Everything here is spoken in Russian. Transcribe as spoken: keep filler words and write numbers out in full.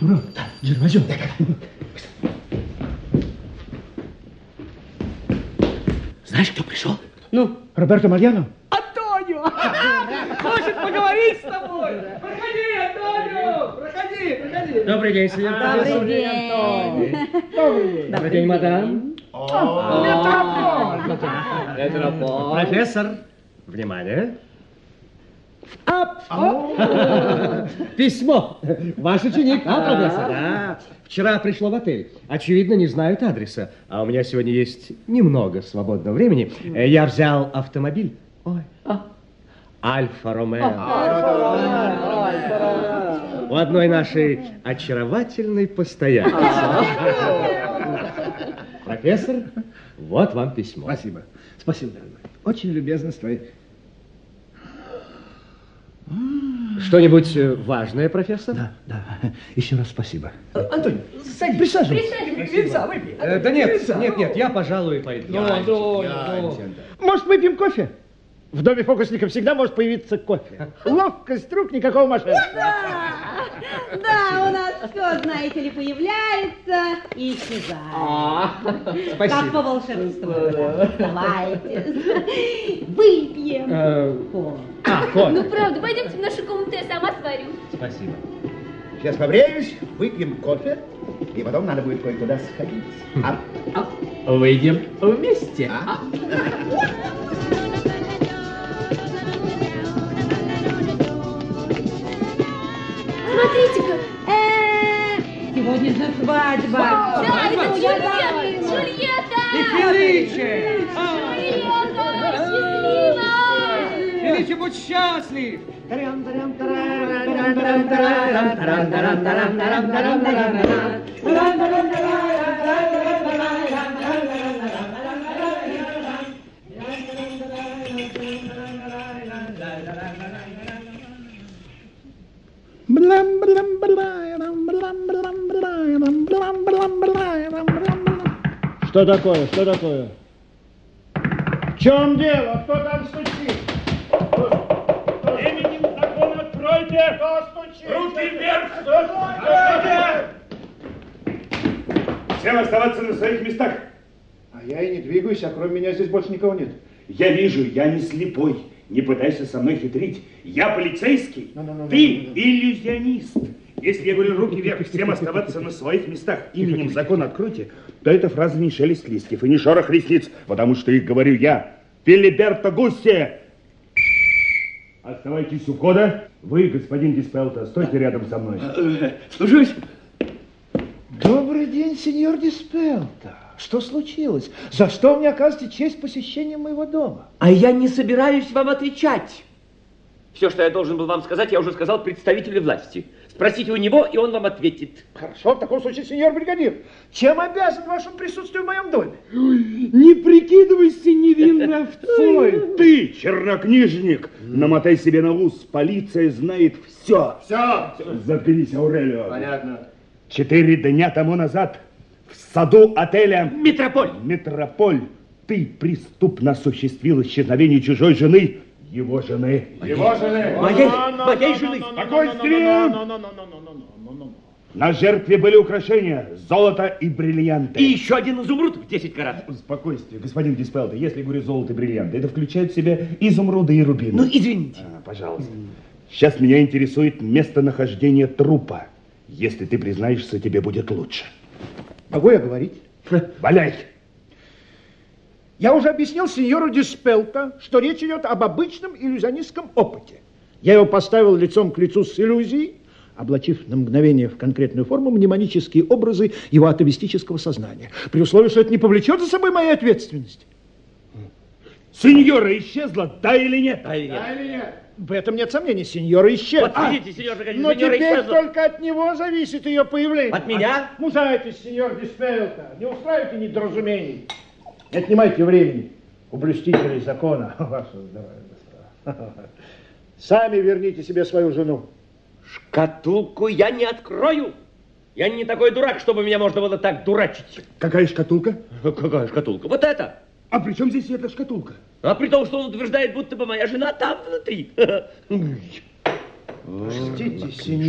Артура? Да, Джервазио. Да, да. Знаешь, кто пришел? Ну? Роберто Мальяно. Антонио! Хочет поговорить с тобой. Проходи, Антонио! Проходи, проходи. Добрый день, сеньор. Добрый день. Добрый день. Добрый день, мадам. Метрополь. Профессор, внимание. Ап! Письмо. Ваш ученик, а, профессор? Да. Вчера пришло в отель. Очевидно, не знают адреса. А у меня сегодня есть немного свободного времени. Я взял автомобиль. Ой. Альфа-Ромео. У одной нашей очаровательной постояльницы. Профессор, вот вам письмо. Спасибо. Спасибо, дорогой. Очень любезно с твоей... Что-нибудь важное, профессор? Да, да. Еще раз спасибо. Антонио, садись. Присаживайся. Винца выпей. Э, да нет, нет, нет, я, пожалуй, пойду. Ну, ну, ну. Может, выпьем кофе? В доме фокусника всегда может появиться кофе. Ловкость рук, никакого мошенничества. Да, да, у нас все, знаете ли, появляется и исчезает. Спасибо. Как по волшебству. Давайте, выпьем. Э, Кофе. А, кофе. Ну, правда, пойдемте в нашу комнату, я сама сварю. Спасибо. Сейчас побреюсь, выпьем кофе, и потом надо будет кое-куда сходить. А? А, выйдем вместе. А? Смотрите-ка. Сегодня же свадьба. Да, это Джульетта. Джульетта. Джульетта. И Феличе. Джульетта, счастлива. Феличе, будь счастлив. Что такое? Что такое? В чем дело? Кто там стучит? Именем закона откройте! Кто стучит? Руки вверх! Откройте! Всем оставаться на своих местах. А я и не двигаюсь, а кроме меня здесь больше никого нет. Я вижу, я не слепой. Не пытайся со мной хитрить. Я полицейский. Ну, ну, ну, Ты ну, ну, ну. иллюзионист. Если я говорю руки вверх, всем оставаться на своих местах, именем закона откройте, то эта фраза не шелест листьев и не шорох ресниц, потому что их говорю я, Филиберто Гусси. Оставайтесь у входа. Вы, господин Диспелто, стойте рядом со мной. Слушаюсь. Добрый день, сеньор Диспелто. Что случилось? За что мне оказываете честь посещения моего дома? А я не собираюсь вам отвечать. Все, что я должен был вам сказать, я уже сказал представителю власти. Спросите у него, и он вам ответит. Хорошо, в таком случае, сеньор бригадир, чем обязан вашему присутствию в моем доме? Не прикидывайся невинной овцой. Ты, чернокнижник, намотай себе на ус. Полиция знает все. Все. Заткнись, Аурелио. Понятно. Четыре дня тому назад в саду отеля Метрополь. Метрополь ты преступно осуществил исчезновение чужой жены, его жены. Его жены. Моей, моей жены. Спокойствие! На жертве были украшения, золото и бриллианты. И еще один изумруд в десять карат. Спокойствие, господин Диспелто. Если говорю золото и бриллианты, это включает в себя изумруды и рубины. Ну, извините. А, пожалуйста. Сейчас меня интересует местонахождение трупа. Если ты признаешься, тебе будет лучше. Могу я говорить? Валяй! Я уже объяснил сеньору Диспелто, что речь идет об обычном иллюзионистском опыте. Я его поставил лицом к лицу с иллюзией, облачив на мгновение в конкретную форму мнемонические образы его атовистического сознания, при условии, что это не повлечет за собой моей ответственности. Сеньора исчезла, да или нет? Да или нет? Да или нет? В этом нет сомнений, сеньора исчезла. Вот видите, сеньор Бригадир, Но сеньора теперь исчезла. только от него зависит ее появление. От меня? Мужайтесь, сеньор Диспелто, не устраивайте недоразумений. Не отнимайте времени у блюстителей закона. Ваше здоровье, господа. Сами верните себе свою жену. Шкатулку я не открою. Я не такой дурак, чтобы меня можно было так дурачить. Какая шкатулка? Какая шкатулка? Вот это. А при чем здесь эта шкатулка? А при том, что он утверждает, будто бы моя жена там внутри. Простите, сеньор.